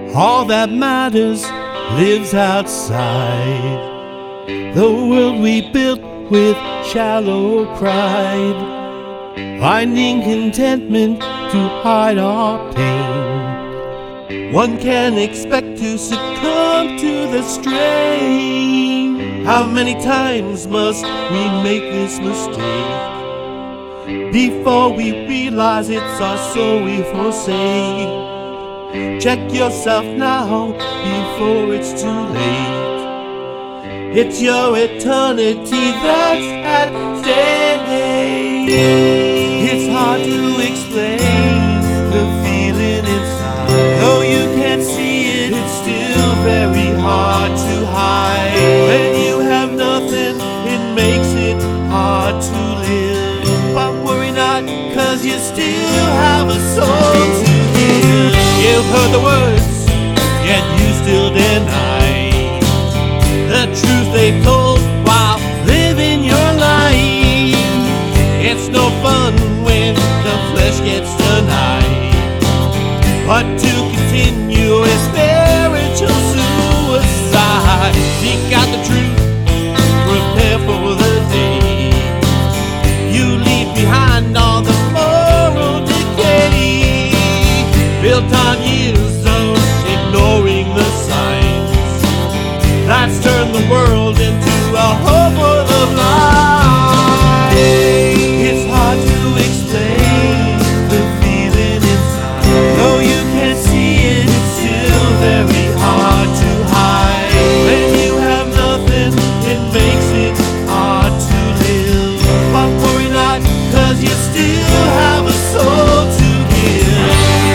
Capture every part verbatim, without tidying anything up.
All that matters lives outside the world we built with shallow pride, finding contentment to hide our pain. One can't expect to succumb to the strain. How many times must we make this mistake before we realize it's our soul we forsake? Check yourself now before it's too late. It's your eternity that's at stake. It's hard to explain the feeling inside. Though you can't see it, it's still very hard to hide. When you have nothing, it makes it hard to live. But worry not, cause you still have a soul to give. You've heard the words, yet you still deny the truth they've told while living your life. It's no fun when the flesh gets denied, but to continue is spiritual suicide. Seek out the truth, prepare for the day you leave behind all the moral decay built on years of ignoring the signs that's turned the world into a whole world of lies. It's hard to explain the feeling inside. Though you can't see it, it's still very hard to hide. When you have nothing, it makes it hard to live. But worry not, cause you still have a soul to give.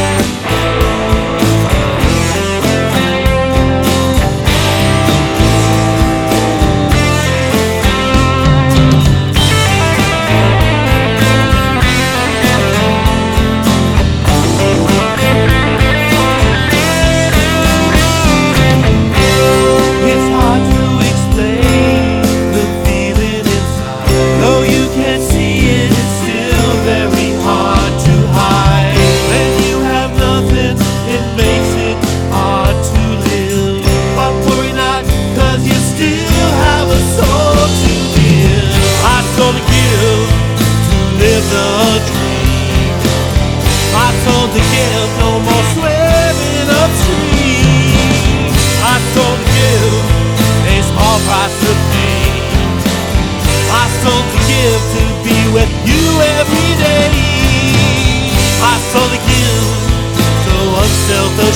To give, no more swimming upstream. I sold to give a small price to pay. I sold to give to be with you every day. I sold to give so unselfish.